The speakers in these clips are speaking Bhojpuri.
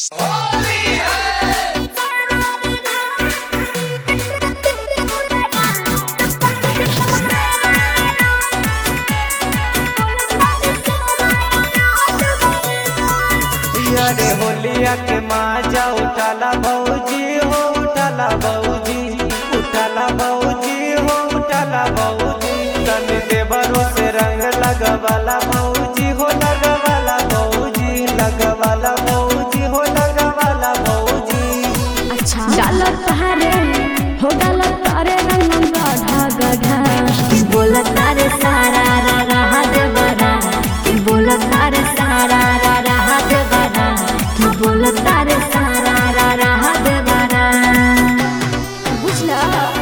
अरे होलिया के माजा उठाला भौजी हो, उठाला भौजी, उठाला भौजी हो, उठाला भौजी। तन देवरों से रंग लगवाला भौजी हो, लगवाला भौजी, लगवाला भौजी हो, लगवाला भौजी। अच्छा डाला तारे हो, डाला तारे रंग गाढ़ा गाढ़ा, बोला तारे सारा रा रहा दे बरा, बोला तारे सारा रा रहा दे बरा, बोला तारे सारा रा रहा दे बरा। बुझला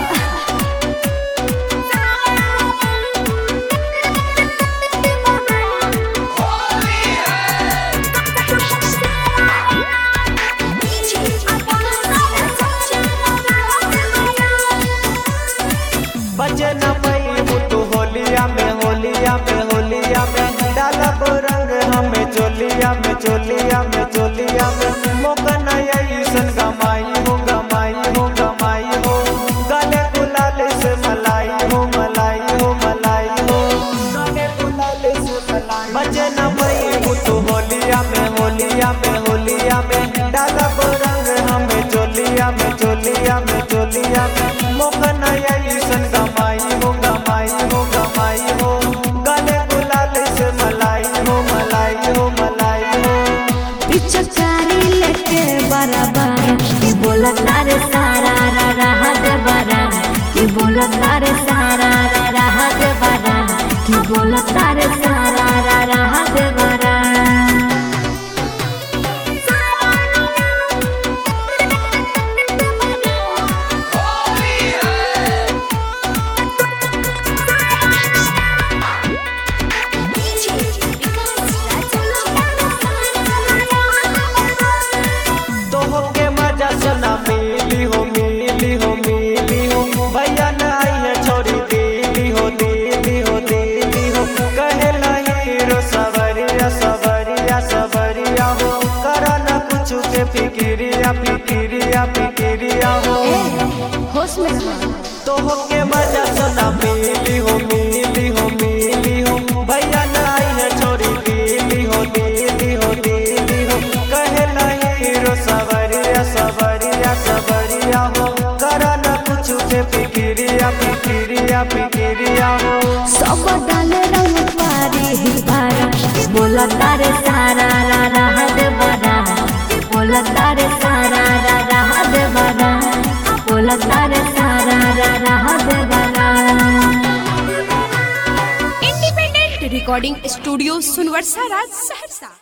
बचे न पई मुटु होलिया में, होलिया में, होलिया में। डालब रंग हमें चोलिया में, चोलिया में, चोलिया में। मोकन ऐसन गमाई हो, गमाई हो, गमाई हो। गले गुलाल से मलाई हो, मलाई हो, मलाई हो। गले गुलाल से मलाई। बचे न पई मुटु होलिया में, होलिया में, होलिया में। डालब रंग हमें चोलिया में, चोलिया में, चोलिया में। मोकन ऐसन गमाई हो, गमाई हो, गमाई हो। गले गुलाल से मलाई हो, मलाई हो, मलाई हो। पिचकारी लेके बराबर, बोला तारे सारा रा रहा दे बरा, बोला तारे सारा रा रहा दे बरा, बोला तारे सारा रा रहा दे बरा। मिली हो, मिली हो, मिली हो। भैया न आई है छोरी दिली हो, दिली हो, दिली हो। कहे हीरो सबरिया, सबरिया, सबरिया हो। करा न कुछ के फिक्रिया, फिक्रिया, फिक्रिया हो। होश में तो हो के मजा सुना मिली हो, मिली हो, मिली हो। भैया न आई है छोरी दिली हो, दिली हो, दिली हो। कहे हीरो सबरिया, सबरिया, सबरिया हो। करा न कुछ के फिक्रिया, फिक्रिया, फिक्रिया हो। सब डाले रंग पारी ही पारा, बोला तारे सारा रा रहा दे बरा, बोला तारे सारा रा रहा दे बरा, बोला तारे सारा रा रहा दे बरा। Independent recording studio Sunwar Saharsa.